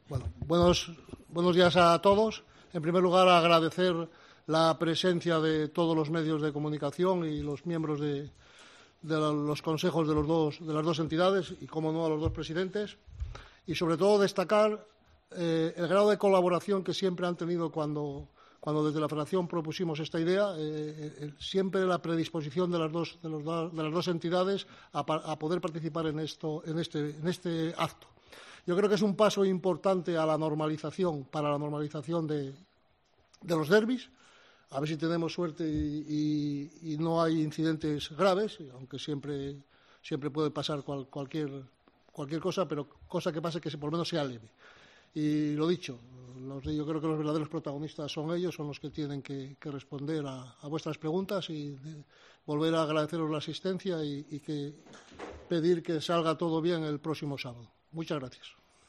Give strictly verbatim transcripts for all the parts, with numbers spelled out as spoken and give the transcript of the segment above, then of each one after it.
Bueno, buenos, buenos días a todos. En primer lugar, agradecer la presencia de todos los medios de comunicación y los miembros de, de los consejos de, los dos, de las dos entidades y, como no, a los dos presidentes. Y, sobre todo, destacar eh, el grado de colaboración que siempre han tenido cuando, cuando desde la Federación propusimos esta idea, eh, eh, siempre la predisposición de las dos, de los, de las dos entidades a, a poder participar en, esto, en, este, en este acto. Yo creo que es un paso importante a la normalización, para la normalización de, de los derbis. A ver si tenemos suerte y, y, y no hay incidentes graves, aunque siempre, siempre puede pasar cual, cualquier, cualquier cosa, pero cosa que pase que por lo menos sea leve. Y lo dicho, los, yo creo que los verdaderos protagonistas son ellos, son los que tienen que, que responder a, a vuestras preguntas y de, volver a agradeceros la asistencia y, y que pedir que salga todo bien el próximo sábado. Muchas gracias.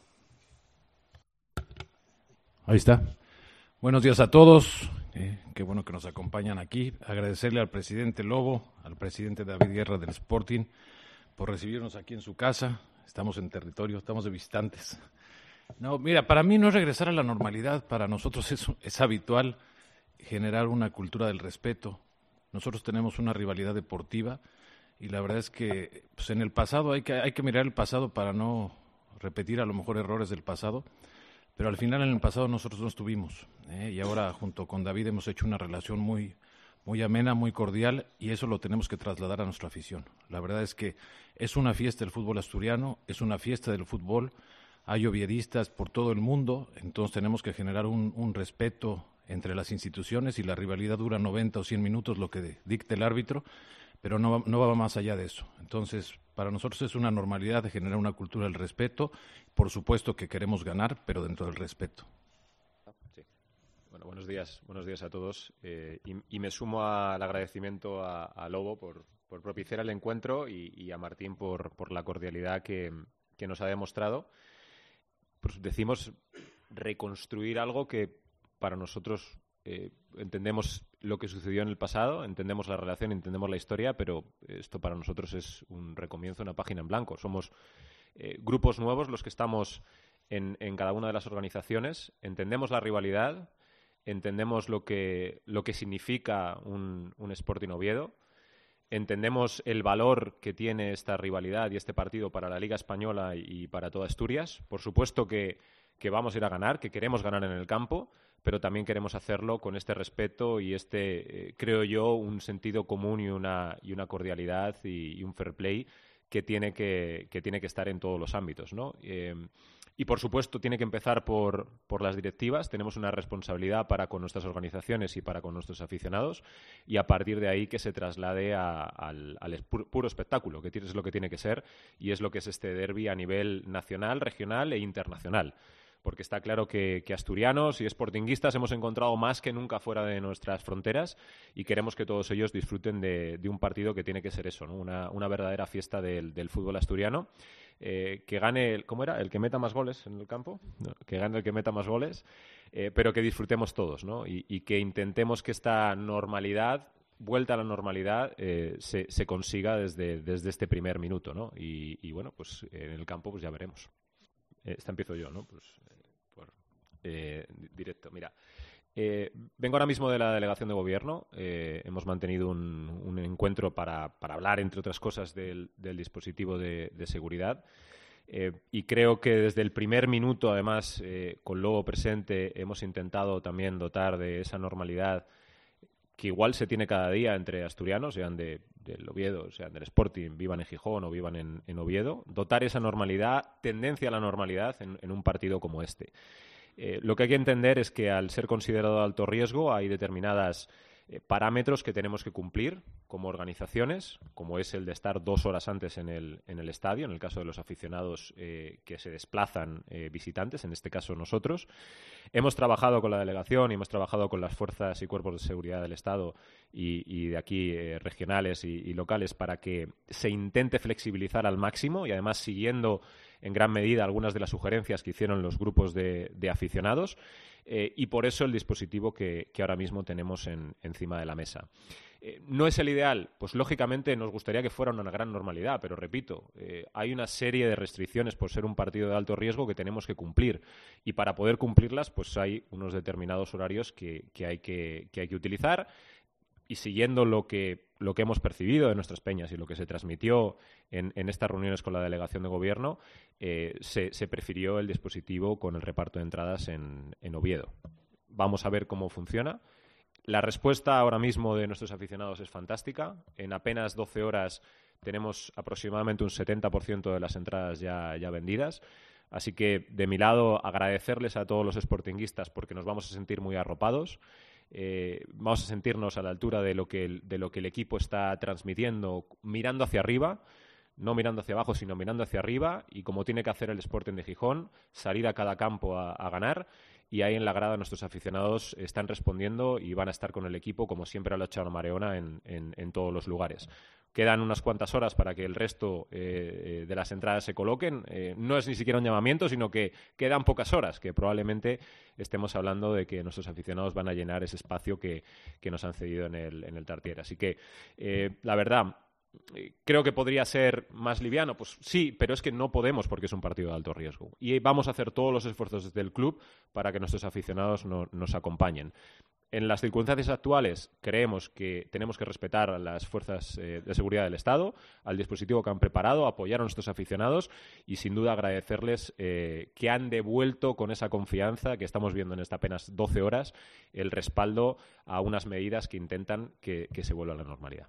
Ahí está. Buenos días a todos. Eh, qué bueno que nos acompañan aquí. Agradecerle al presidente Lobo, al presidente David Guerra del Sporting, por recibirnos aquí en su casa. Estamos en territorio, estamos de visitantes. No, mira, para mí no es regresar a la normalidad. Para nosotros es, es habitual generar una cultura del respeto. Nosotros tenemos una rivalidad deportiva y la verdad es que pues, en el pasado hay que, hay que mirar el pasado para no repetir a lo mejor errores del pasado, pero al final en el pasado nosotros no estuvimos, ¿eh? Y ahora junto con David hemos hecho una relación muy, muy amena, muy cordial, y eso lo tenemos que trasladar a nuestra afición. La verdad es que es una fiesta del fútbol asturiano, es una fiesta del fútbol, hay oviedistas por todo el mundo, entonces tenemos que generar un, un respeto entre las instituciones y la rivalidad dura noventa o cien minutos, lo que dicte el árbitro, pero no va, no va más allá de eso. Entonces, para nosotros es una normalidad de generar una cultura del respeto. Por supuesto que queremos ganar, pero dentro del respeto. Sí. Bueno, buenos días, buenos días a todos. Eh, y, y me sumo al agradecimiento a, a Lobo por, por propiciar el encuentro y, y a Martín por, por la cordialidad que, que nos ha demostrado. Pues decimos reconstruir algo que para nosotros eh, entendemos lo que sucedió en el pasado, entendemos la relación, entendemos la historia, pero esto para nosotros es un recomienzo, una página en blanco. Somos eh, grupos nuevos los que estamos en, en cada una de las organizaciones, entendemos la rivalidad, entendemos lo que, lo que significa un, un Sporting Oviedo, entendemos el valor que tiene esta rivalidad y este partido para la Liga Española y para toda Asturias. Por supuesto que, que vamos a ir a ganar, que queremos ganar en el campo, pero también queremos hacerlo con este respeto y este, eh, creo yo, un sentido común y una, y una cordialidad y, y un fair play que tiene que, que tiene que estar en todos los ámbitos, ¿no? Eh, y, por supuesto, tiene que empezar por, por las directivas. Tenemos una responsabilidad para con nuestras organizaciones y para con nuestros aficionados y, a partir de ahí, que se traslade a, al, al puro espectáculo, que es lo que tiene que ser y es lo que es este derbi a nivel nacional, regional e internacional. Porque está claro que, que asturianos y sportinguistas hemos encontrado más que nunca fuera de nuestras fronteras y queremos que todos ellos disfruten de, de un partido que tiene que ser eso, ¿no? Una, una verdadera fiesta del, del fútbol asturiano. Eh, que gane, el, ¿cómo era? El que meta más goles en el campo. No, que gane el que meta más goles, eh, pero que disfrutemos todos, ¿no? Y, y que intentemos que esta normalidad, vuelta a la normalidad, eh, se, se consiga desde, desde este primer minuto, ¿no? Y, y bueno, pues en el campo pues ya veremos. Esta empiezo yo, ¿no? Pues eh, por eh, directo. Mira, eh, vengo ahora mismo de la delegación de gobierno. Eh, hemos mantenido un, un encuentro para, para hablar, entre otras cosas, del, del dispositivo de, de seguridad. Eh, y creo que desde el primer minuto, además, eh, con Lobo presente, hemos intentado también dotar de esa normalidad que igual se tiene cada día entre asturianos, sean de, del Oviedo, sean del Sporting, vivan en Gijón o vivan en, en Oviedo, dotar esa normalidad, tendencia a la normalidad en, en un partido como este. Eh, lo que hay que entender es que al ser considerado de alto riesgo hay determinadas eh, parámetros que tenemos que cumplir como organizaciones, como es el de estar dos horas antes en el, en el estadio, en el caso de los aficionados eh, que se desplazan eh, visitantes, en este caso nosotros. Hemos trabajado con la delegación y hemos trabajado con las fuerzas y cuerpos de seguridad del Estado y, y de aquí eh, regionales y, y locales para que se intente flexibilizar al máximo y además siguiendo en gran medida algunas de las sugerencias que hicieron los grupos de, de aficionados eh, y por eso el dispositivo que, que ahora mismo tenemos en, encima de la mesa. Eh, ¿No es el ideal? Pues lógicamente nos gustaría que fuera una gran normalidad, pero repito, eh, hay una serie de restricciones por ser un partido de alto riesgo que tenemos que cumplir, y para poder cumplirlas pues hay unos determinados horarios que, que, hay, que, que hay que utilizar, y siguiendo lo que, lo que hemos percibido de nuestras peñas y lo que se transmitió en, en estas reuniones con la delegación de gobierno, eh, se, se prefirió el dispositivo con el reparto de entradas en, en Oviedo. Vamos a ver cómo funciona. La respuesta ahora mismo de nuestros aficionados es fantástica. En apenas doce horas tenemos aproximadamente un setenta por ciento de las entradas ya, ya vendidas. Así que, de mi lado, agradecerles a todos los sportinguistas porque nos vamos a sentir muy arropados. Eh, vamos a sentirnos a la altura de lo que el, de lo que el equipo está transmitiendo, mirando hacia arriba, no mirando hacia abajo, sino mirando hacia arriba, y como tiene que hacer el Sporting de Gijón, salir a cada campo a, a ganar. Y ahí en la grada nuestros aficionados están respondiendo y van a estar con el equipo, como siempre lo ha hecho Mareona en, en, en todos los lugares. Quedan unas cuantas horas para que el resto eh, de las entradas se coloquen. Eh, no es ni siquiera un llamamiento, sino que quedan pocas horas, que probablemente estemos hablando de que nuestros aficionados van a llenar ese espacio que, que nos han cedido en el, en el Tartier. Así que, eh, la verdad, creo que podría ser más liviano. Pues sí, pero es que no podemos porque es un partido de alto riesgo. Y vamos a hacer todos los esfuerzos desde el club para que nuestros aficionados no, nos acompañen. En las circunstancias actuales creemos que tenemos que respetar a las fuerzas eh, de seguridad del Estado, al dispositivo que han preparado, apoyar a nuestros aficionados y sin duda agradecerles eh, que han devuelto con esa confianza que estamos viendo en estas apenas doce horas el respaldo a unas medidas que intentan que, que se vuelva a la normalidad.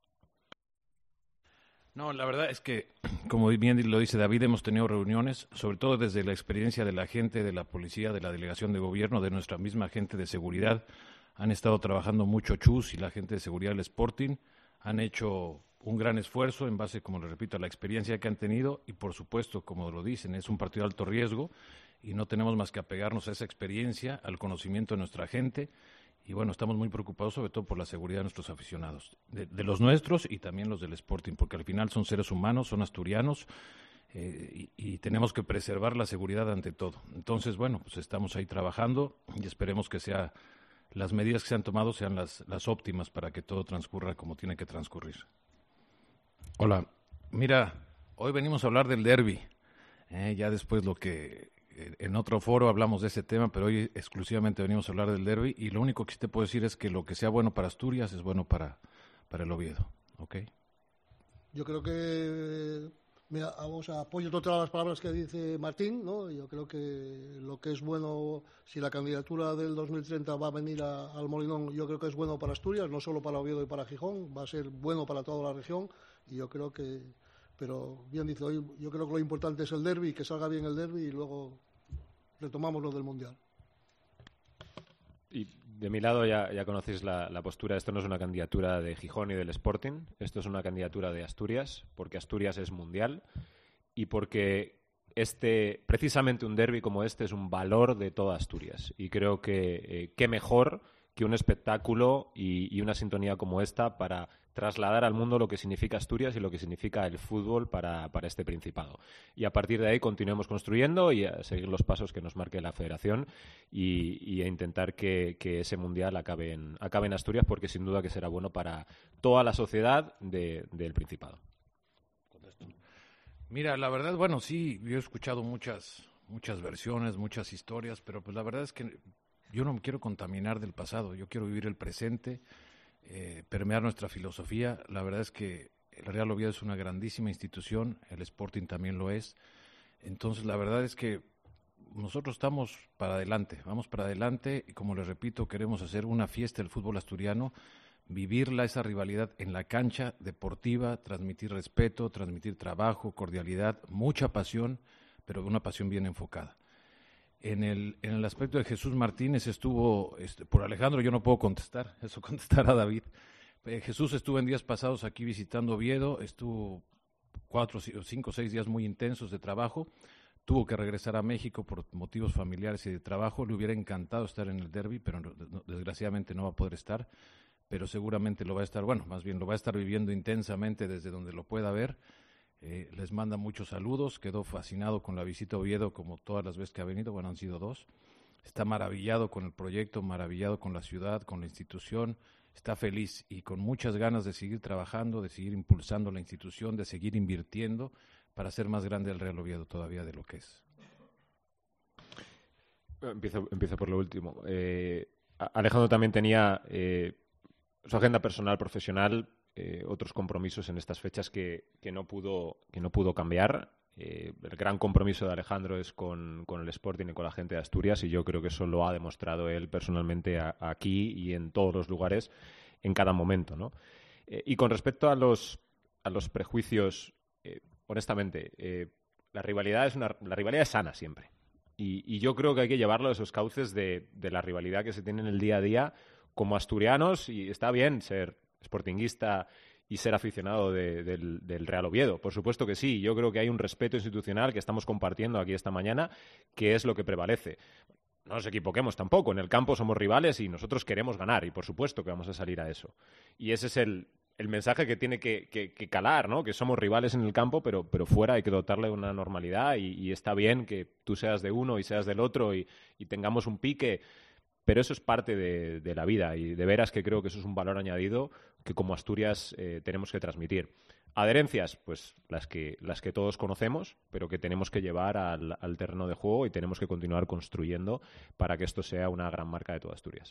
No, la verdad es que, como bien lo dice David, hemos tenido reuniones, sobre todo desde la experiencia de la gente, de la policía, de la delegación de gobierno, de nuestra misma gente de seguridad. Han estado trabajando mucho Chus y la gente de seguridad del Sporting. Han hecho un gran esfuerzo en base, como les repito, a la experiencia que han tenido y, por supuesto, como lo dicen, es un partido de alto riesgo y no tenemos más que apegarnos a esa experiencia, al conocimiento de nuestra gente. Y bueno, estamos muy preocupados sobre todo por la seguridad de nuestros aficionados, de, de los nuestros y también los del Sporting, porque al final son seres humanos, son asturianos eh, y, y tenemos que preservar la seguridad ante todo. Entonces, bueno, pues estamos ahí trabajando y esperemos que sea las medidas que se han tomado sean las, las óptimas para que todo transcurra como tiene que transcurrir. Hola, mira, hoy venimos a hablar del derbi, eh, ya después lo que... En otro foro hablamos de ese tema, pero hoy exclusivamente venimos a hablar del derbi y lo único que sí te puedo decir es que lo que sea bueno para Asturias es bueno para, para el Oviedo, ¿ok? Yo creo que, mira, vamos a apoyo todas las palabras que dice Martín, ¿no? Yo creo que lo que es bueno, si la candidatura del dos mil treinta va a venir a, al Molinón, yo creo que es bueno para Asturias, no solo para Oviedo y para Gijón, va a ser bueno para toda la región y yo creo que, pero bien dice hoy, yo creo que lo importante es el derbi, que salga bien el derbi y luego retomamos lo del Mundial. Y de mi lado ya, ya conocéis la, la postura. Esto no es una candidatura de Gijón y del Sporting. Esto es una candidatura de Asturias, porque Asturias es mundial y porque este, precisamente un derbi como este es un valor de toda Asturias. Y creo que eh, qué mejor que un espectáculo y, y una sintonía como esta para trasladar al mundo lo que significa Asturias y lo que significa el fútbol para, para este Principado. Y a partir de ahí continuemos construyendo y a seguir los pasos que nos marque la Federación y, y a intentar que, que ese Mundial acabe en, acabe en Asturias, porque sin duda que será bueno para toda la sociedad de, del Principado. Mira, la verdad, bueno, sí, yo he escuchado muchas, muchas versiones, muchas historias, pero pues la verdad es que yo no me quiero contaminar del pasado, yo quiero vivir el presente, Eh, permear nuestra filosofía. La verdad es que el Real Oviedo es una grandísima institución, el Sporting también lo es. Entonces, la verdad es que nosotros estamos para adelante, vamos para adelante y, como les repito, queremos hacer una fiesta del fútbol asturiano, vivirla, esa rivalidad en la cancha deportiva, transmitir respeto, transmitir trabajo, cordialidad, mucha pasión, pero una pasión bien enfocada. En el, en el aspecto de Jesús Martínez estuvo, este, por Alejandro yo no puedo contestar, eso contestará David. Eh, Jesús estuvo en días pasados aquí visitando Oviedo, estuvo cuatro, cinco, seis días muy intensos de trabajo, tuvo que regresar a México por motivos familiares y de trabajo, le hubiera encantado estar en el derbi, pero no, no, desgraciadamente no va a poder estar, pero seguramente lo va a estar, bueno, más bien lo va a estar viviendo intensamente desde donde lo pueda ver. Eh, les manda muchos saludos, quedó fascinado con la visita a Oviedo como todas las veces que ha venido, bueno, han sido dos, está maravillado con el proyecto, maravillado con la ciudad, con la institución, está feliz y con muchas ganas de seguir trabajando, de seguir impulsando la institución, de seguir invirtiendo para hacer más grande el Real Oviedo todavía de lo que es. Empiezo, empiezo por lo último. Eh, Alejandro también tenía eh, su agenda personal, profesional, eh, otros compromisos en estas fechas que, que, no, pudo, que no pudo cambiar. Eh, el gran compromiso de Alejandro es con, con el Sporting y con la gente de Asturias, y yo creo que eso lo ha demostrado él personalmente a, aquí y en todos los lugares en cada momento, ¿no? Eh, y con respecto a los, a los prejuicios, eh, honestamente, eh, la rivalidad es una, la rivalidad es sana siempre. Y, y yo creo que hay que llevarlo a esos cauces de, de la rivalidad que se tiene en el día a día como asturianos, y está bien ser sportinguista y ser aficionado de, del, del Real Oviedo. Por supuesto que sí. Yo creo que hay un respeto institucional que estamos compartiendo aquí esta mañana, que es lo que prevalece. No nos equivoquemos tampoco. En el campo somos rivales y nosotros queremos ganar, y por supuesto que vamos a salir a eso. Y ese es el, el mensaje que tiene que, que, que calar, ¿no? Que somos rivales en el campo, pero, pero fuera hay que dotarle de una normalidad, y, y está bien que tú seas de uno y seas del otro y, y tengamos un pique. Pero eso es parte de, de la vida, y de veras que creo que eso es un valor añadido que como Asturias eh, tenemos que transmitir. Adherencias, pues las que, las que todos conocemos, pero que tenemos que llevar al, al terreno de juego, y tenemos que continuar construyendo para que esto sea una gran marca de toda Asturias.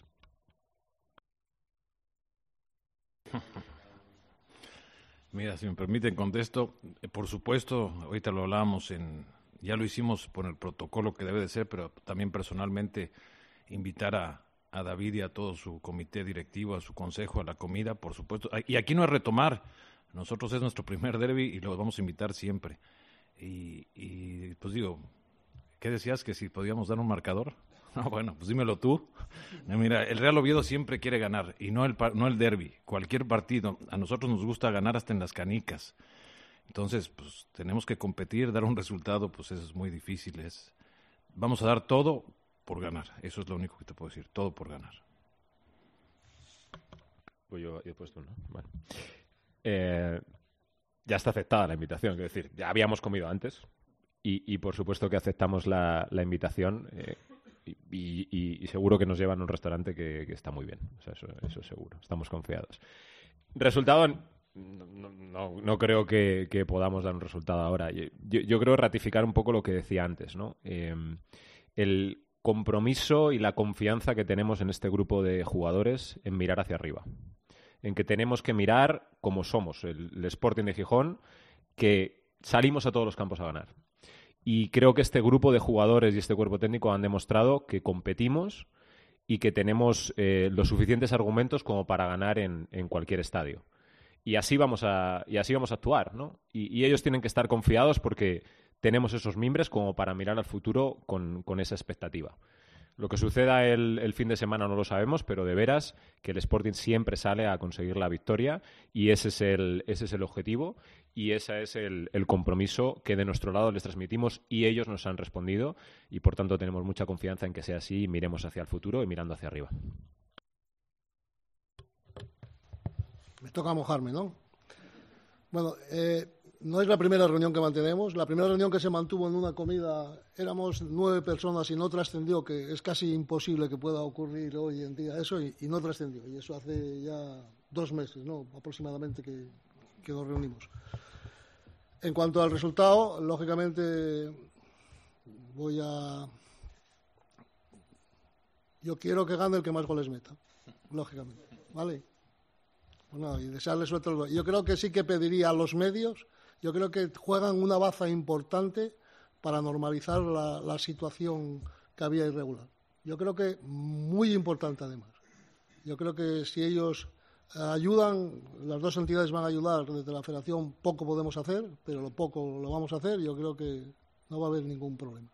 Mira, si me permiten contesto, por supuesto, ahorita lo hablábamos, en, ya lo hicimos por el protocolo que debe de ser, pero también personalmente invitar a, a David y a todo su comité directivo, a su consejo, a la comida, por supuesto. Y aquí no es retomar, nosotros es nuestro primer derbi y lo vamos a invitar siempre. Y, y pues digo, ¿qué decías? ¿Que si podíamos dar un marcador? No, bueno, pues dímelo tú. Mira, el Real Oviedo siempre quiere ganar, y no el, no el derbi, cualquier partido. A nosotros nos gusta ganar hasta en las canicas. Entonces, pues tenemos que competir, dar un resultado, pues eso es muy difícil. Es, vamos a dar todo por ganar, eso es lo único que te puedo decir, todo por ganar. Pues yo, yo he puesto uno. Bueno. Eh, ya está aceptada la invitación, es decir, ya habíamos comido antes, y, y por supuesto que aceptamos la, la invitación, eh, y, y, y seguro que nos llevan a un restaurante que, que está muy bien, o sea, eso, eso seguro, estamos confiados. Resultado, no, no, no creo que, que podamos dar un resultado ahora. Yo, yo creo ratificar un poco lo que decía antes, ¿no? Eh, el compromiso y la confianza que tenemos en este grupo de jugadores en mirar hacia arriba, en que tenemos que mirar como somos, el, el Sporting de Gijón, que salimos a todos los campos a ganar. Y creo que este grupo de jugadores y este cuerpo técnico han demostrado que competimos y que tenemos eh, los suficientes argumentos como para ganar en, en cualquier estadio. Y así vamos a, y así vamos a actuar, ¿no? Y, y ellos tienen que estar confiados porque tenemos esos mimbres como para mirar al futuro con, con esa expectativa. Lo que suceda el, el fin de semana no lo sabemos, pero de veras que el Sporting siempre sale a conseguir la victoria, y ese es el, ese es el objetivo, y ese es el, el compromiso que de nuestro lado les transmitimos, y ellos nos han respondido, y por tanto tenemos mucha confianza en que sea así y miremos hacia el futuro y mirando hacia arriba. Me toca mojarme, ¿no? Bueno, eh... no es la primera reunión que mantenemos. La primera reunión que se mantuvo en una comida éramos nueve personas y no trascendió, que es casi imposible que pueda ocurrir hoy en día eso, y, y no trascendió. Y eso hace ya dos meses, ¿no? Aproximadamente que, que nos reunimos. En cuanto al resultado, lógicamente voy a... Yo quiero que gane el que más goles meta, lógicamente, ¿vale? Bueno, y desearle suerte al gol. Yo creo que sí que pediría a los medios. Yo creo que juegan una baza importante para normalizar la, la situación que había irregular. Yo creo que muy importante además. Yo creo que si ellos ayudan, las dos entidades van a ayudar. Desde la Federación poco podemos hacer, pero lo poco lo vamos a hacer. Yo creo que no va a haber ningún problema.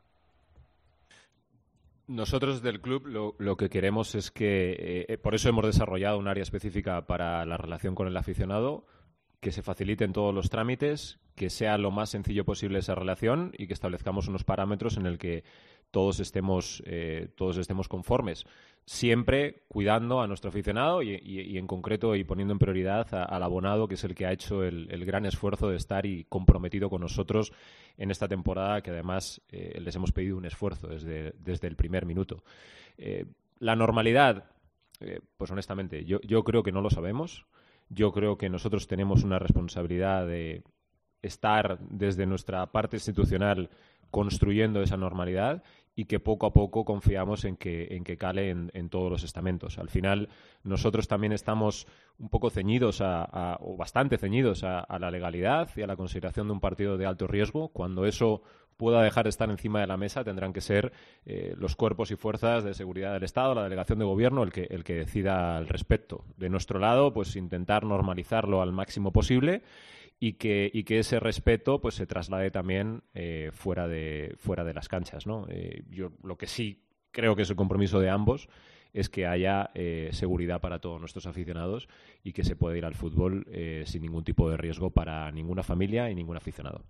Nosotros del club lo, lo que queremos es que, eh, por eso hemos desarrollado un área específica para la relación con el aficionado, que se faciliten todos los trámites, que sea lo más sencillo posible esa relación y que establezcamos unos parámetros en el que todos estemos, eh, todos estemos conformes. Siempre cuidando a nuestro aficionado y, y, y en concreto y poniendo en prioridad a, al abonado, que es el que ha hecho el, el gran esfuerzo de estar y comprometido con nosotros en esta temporada, que además eh, les hemos pedido un esfuerzo desde, desde el primer minuto. Eh, la normalidad, eh, pues honestamente, yo, yo creo que no lo sabemos. Yo creo que nosotros tenemos una responsabilidad de estar desde nuestra parte institucional construyendo esa normalidad y que poco a poco confiamos en que, en que cale en, en todos los estamentos. Al final, nosotros también estamos un poco ceñidos, a, a, o bastante ceñidos a, a la legalidad y a la consideración de un partido de alto riesgo. Cuando eso pueda dejar de estar encima de la mesa, tendrán que ser eh, los cuerpos y fuerzas de seguridad del Estado, la delegación de gobierno, el que, el que decida al respecto. De nuestro lado, pues intentar normalizarlo al máximo posible y que, y que ese respeto pues se traslade también eh, fuera de fuera de las canchas, ¿no? Eh, yo lo que sí creo que es el compromiso de ambos es que haya eh, seguridad para todos nuestros aficionados y que se pueda ir al fútbol eh, sin ningún tipo de riesgo para ninguna familia y ningún aficionado.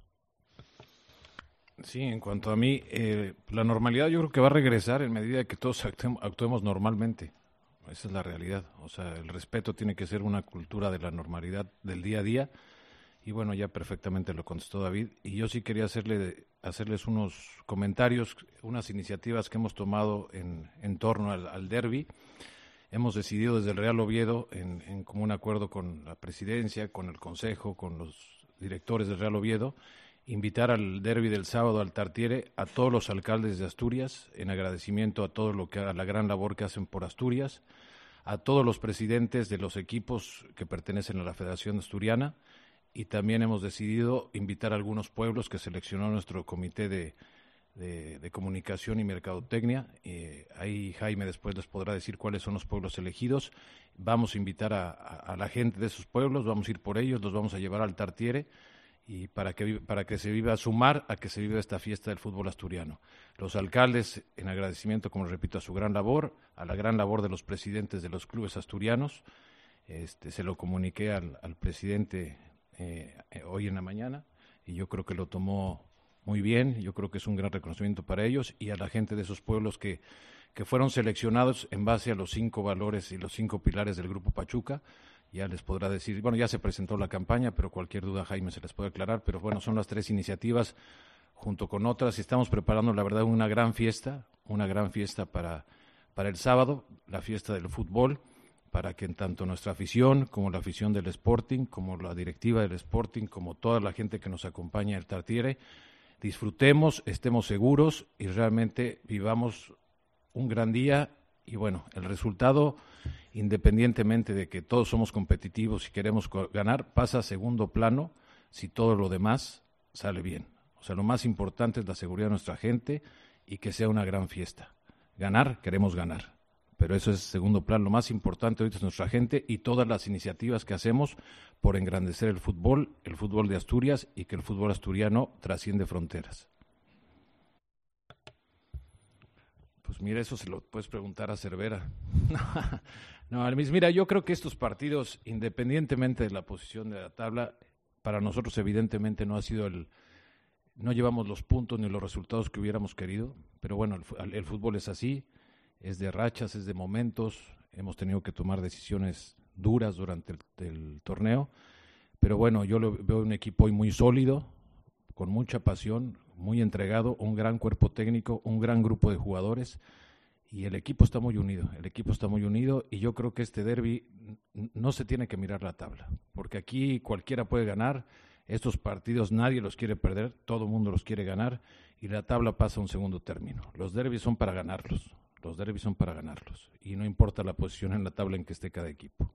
Sí, en cuanto a mí, eh, la normalidad yo creo que va a regresar en medida que todos actuemos, actuemos normalmente. Esa es la realidad. O sea, el respeto tiene que ser una cultura de la normalidad del día a día. Y bueno, ya perfectamente lo contestó David. Y yo sí quería hacerle, hacerles unos comentarios, unas iniciativas que hemos tomado en, en torno al, al derbi. Hemos decidido desde el Real Oviedo, en, en común acuerdo con la presidencia, con el consejo, con los directores del Real Oviedo, invitar al derbi del sábado al Tartiere a todos los alcaldes de Asturias, en agradecimiento a todo lo que a la gran labor que hacen por Asturias, a todos los presidentes de los equipos que pertenecen a la Federación Asturiana. Y también hemos decidido invitar a algunos pueblos que seleccionó nuestro comité de, de, de comunicación y mercadotecnia. Eh, ahí Jaime después les podrá decir cuáles son los pueblos elegidos. Vamos a invitar a, a, a la gente de esos pueblos, vamos a ir por ellos, los vamos a llevar al Tartiere y para que, para que se viva, sumar a que se viva esta fiesta del fútbol asturiano. Los alcaldes, en agradecimiento, como repito, a su gran labor, a la gran labor de los presidentes de los clubes asturianos. Este, se lo comuniqué al, al presidente Eh, eh, hoy en la mañana y yo creo que lo tomó muy bien. Yo creo que es un gran reconocimiento para ellos y a la gente de esos pueblos que, que fueron seleccionados en base a los cinco valores y los cinco pilares del Grupo Pachuca. Ya les podrá decir, bueno, ya se presentó la campaña, pero cualquier duda Jaime se les puede aclarar, pero bueno, son las tres iniciativas junto con otras y estamos preparando la verdad una gran fiesta, una gran fiesta para, para el sábado, la fiesta del fútbol, para que tanto nuestra afición como la afición del Sporting, como la directiva del Sporting, como toda la gente que nos acompaña en el Tartiere, disfrutemos, estemos seguros y realmente vivamos un gran día. Y bueno, el resultado, independientemente de que todos somos competitivos y queremos ganar, pasa a segundo plano si todo lo demás sale bien. O sea, lo más importante es la seguridad de nuestra gente y que sea una gran fiesta. Ganar, queremos ganar. Pero eso es segundo plano. Lo más importante ahorita es nuestra gente y todas las iniciativas que hacemos por engrandecer el fútbol, el fútbol de Asturias y que el fútbol asturiano trasciende fronteras. Pues mira, eso se lo puedes preguntar a Cervera. No, Almis, mira, yo creo que estos partidos, independientemente de la posición de la tabla, para nosotros evidentemente no ha sido el... No llevamos los puntos ni los resultados que hubiéramos querido, pero bueno, el, el fútbol es así. Es de rachas, es de momentos, hemos tenido que tomar decisiones duras durante el, el torneo, pero bueno, yo lo, veo un equipo hoy muy sólido, con mucha pasión, muy entregado, un gran cuerpo técnico, un gran grupo de jugadores y el equipo está muy unido, el equipo está muy unido y yo creo que este derbi no se tiene que mirar la tabla, porque aquí cualquiera puede ganar, estos partidos nadie los quiere perder, todo el mundo los quiere ganar y la tabla pasa a un segundo término, los derbis son para ganarlos. Los derbis son para ganarlos y no importa la posición en la tabla en que esté cada equipo.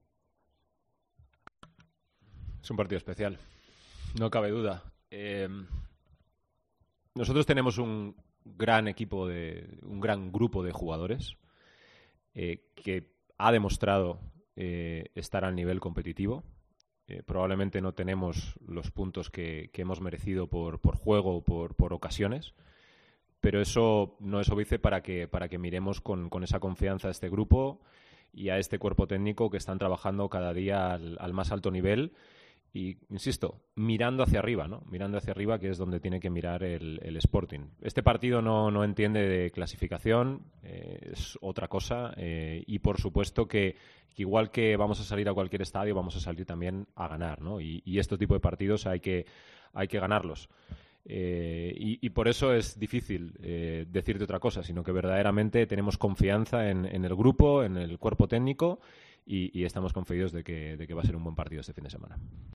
Es un partido especial, no cabe duda. Eh, nosotros tenemos un gran equipo, de un gran grupo de jugadores eh, que ha demostrado eh, estar al nivel competitivo. Eh, probablemente no tenemos los puntos que, que hemos merecido por, por juego o por, por ocasiones. Pero eso no es óbice para que, para que miremos con, con esa confianza a este grupo y a este cuerpo técnico que están trabajando cada día al, al más alto nivel y, insisto, mirando hacia arriba, ¿no? Mirando hacia arriba, que es donde tiene que mirar el, el Sporting. Este partido no, no entiende de clasificación, eh, es otra cosa, eh, y por supuesto que, que igual que vamos a salir a cualquier estadio, vamos a salir también a ganar, ¿no? Y, y este tipo de partidos hay que, hay que ganarlos. Eh, y, y por eso es difícil eh, decirte otra cosa, sino que verdaderamente tenemos confianza en, en el grupo, en el cuerpo técnico, y, y estamos confiados de que, de que va a ser un buen partido este fin de semana.